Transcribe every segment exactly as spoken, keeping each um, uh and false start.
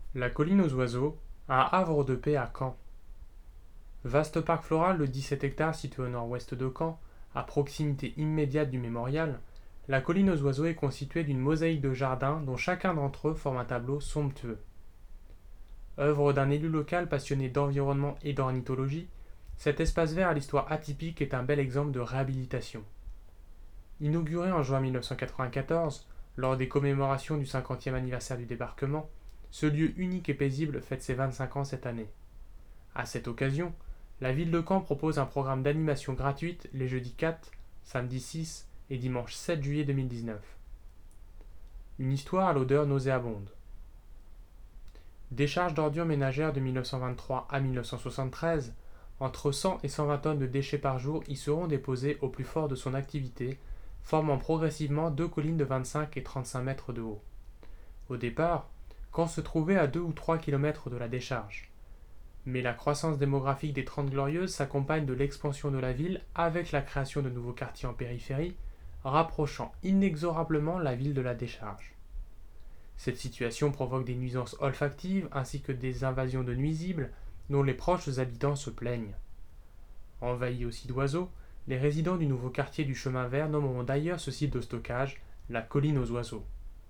La colline aux oiseaux, un havre de paix à Caen. Vaste parc floral de dix-sept hectares situé au nord-ouest de Caen, à proximité immédiate du mémorial, la colline aux oiseaux est constituée d'une mosaïque de jardins dont chacun d'entre eux forme un tableau somptueux. Œuvre d'un élu local passionné d'environnement et d'ornithologie, cet espace vert à l'histoire atypique est un bel exemple de réhabilitation. Inauguré en juin mille neuf cent quatre-vingt-quatorze, lors des commémorations du cinquantième anniversaire du débarquement, ce lieu unique et paisible fête ses vingt-cinq ans cette année. À cette occasion, la ville de Caen propose un programme d'animation gratuite les jeudis quatre, samedi six et dimanche sept juillet deux mille dix-neuf. Une histoire à l'odeur nauséabonde. Décharge d'ordures ménagères de mille neuf cent vingt-trois à mille neuf cent soixante-treize, entre cent et cent vingt tonnes de déchets par jour y seront déposées au plus fort de son activité, formant progressivement deux collines de vingt-cinq et trente-cinq mètres de haut. Au départ, Caen se trouvait à deux ou trois kilomètres de la décharge. Mais la croissance démographique des Trente Glorieuses s'accompagne de l'expansion de la ville avec la création de nouveaux quartiers en périphérie, rapprochant inexorablement la ville de la décharge. Cette situation provoque des nuisances olfactives ainsi que des invasions de nuisibles dont les proches habitants se plaignent. Envahis aussi d'oiseaux, les résidents du nouveau quartier du Chemin Vert nommeront d'ailleurs ce site de stockage la colline aux oiseaux.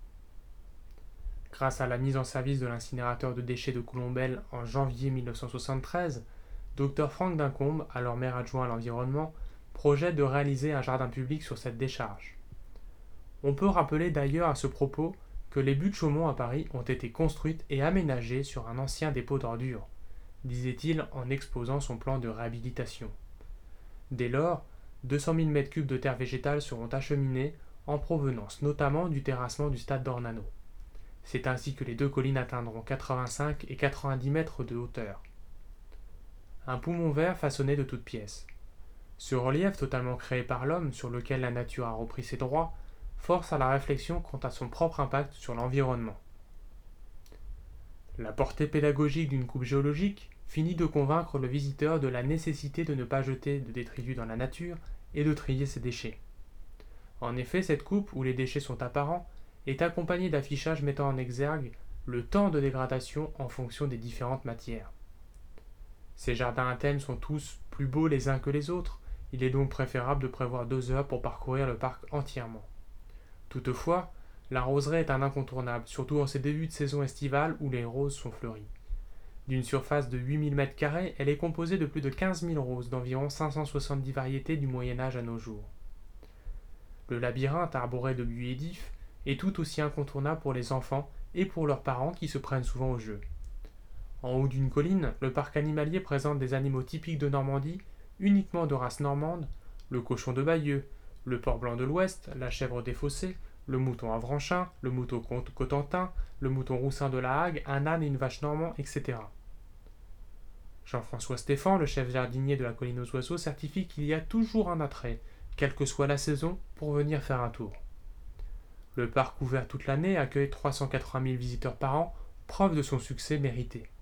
Grâce à la mise en service de l'incinérateur de déchets de Coulombelle en janvier mille neuf cent soixante-treize, Dr Franck Dincombe, alors maire adjoint à l'environnement, projette de réaliser un jardin public sur cette décharge. On peut rappeler d'ailleurs à ce propos que les buttes Chaumont à Paris ont été construites et aménagées sur un ancien dépôt d'ordures, disait-il en exposant son plan de réhabilitation. Dès lors, deux cent mille mètres cubes de terre végétale seront acheminés, en provenance notamment du terrassement du stade d'Ornano. C'est ainsi que les deux collines atteindront quatre-vingt-cinq et quatre-vingt-dix mètres de hauteur. Un poumon vert façonné de toutes pièces. Ce relief totalement créé par l'homme, sur lequel la nature a repris ses droits, force à la réflexion quant à son propre impact sur l'environnement. La portée pédagogique d'une coupe géologique finit de convaincre le visiteur de la nécessité de ne pas jeter de détritus dans la nature et de trier ses déchets. En effet, cette coupe, où les déchets sont apparents, est accompagnée d'affichages mettant en exergue le temps de dégradation en fonction des différentes matières. Ces jardins à thème sont tous plus beaux les uns que les autres, il est donc préférable de prévoir deux heures pour parcourir le parc entièrement. Toutefois, la roseraie est un incontournable, surtout en ces débuts de saison estivale où les roses sont fleuries. D'une surface de huit mille mètres carrés, elle est composée de plus de quinze mille roses d'environ cinq cent soixante-dix variétés du Moyen-Âge à nos jours. Le labyrinthe arboré de buis et d'ifs est tout aussi incontournable pour les enfants et pour leurs parents qui se prennent souvent au jeu. En haut d'une colline, le parc animalier présente des animaux typiques de Normandie, uniquement de race normande, le cochon de Bayeux, le porc blanc de l'Ouest, la chèvre des fossés, le mouton avranchin, le mouton cotentin, le mouton roussin de la Hague, un âne et une vache normand, et cetera. Jean-François Stéphan, le chef jardinier de la colline aux oiseaux, certifie qu'il y a toujours un attrait, quelle que soit la saison, pour venir faire un tour. Le parc ouvert toute l'année accueille trois cent quatre-vingt mille visiteurs par an, preuve de son succès mérité.